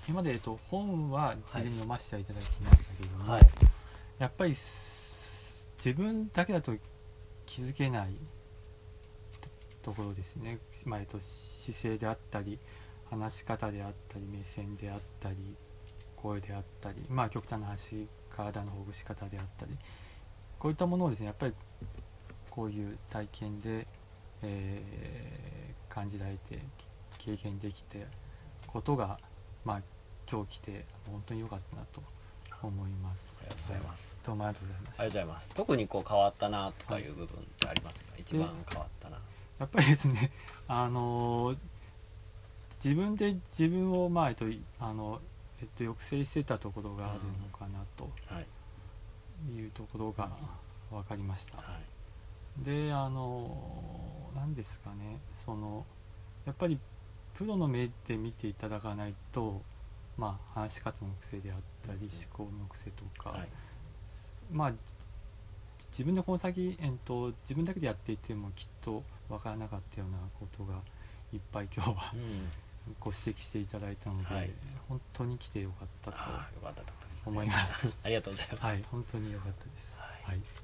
今まで、本は事前に読ませていただきましたけども、 はい、 やっぱり自分だけだと気づけないところですね、姿勢であったり話し方であったり目線であったり声であったり、極端な話、体のほぐし方であったり、こういったものをですね、やっぱりこういう体験で、感じられて経験できてことが、今日来て本当に良かったなと思います。 ありがとうございます。 どうもありがとうございました。 ありがとうございます。特に変わったなとかいう部分ってありますか？一番変わったな。 やっぱりですね、自分で自分を、抑制してたところがあるのかなというところが分かりました。で、何ですかね、やっぱりプロの目で見ていただかないと、話し方の癖であったり思考の癖とか、自分でこの先、自分だけでやっていてもきっと分からなかったようなことがいっぱい今日は、ご指摘していただいたので、本当に来てよかったと思います。 ありがとうございます。 はい、本当によかったです。はい。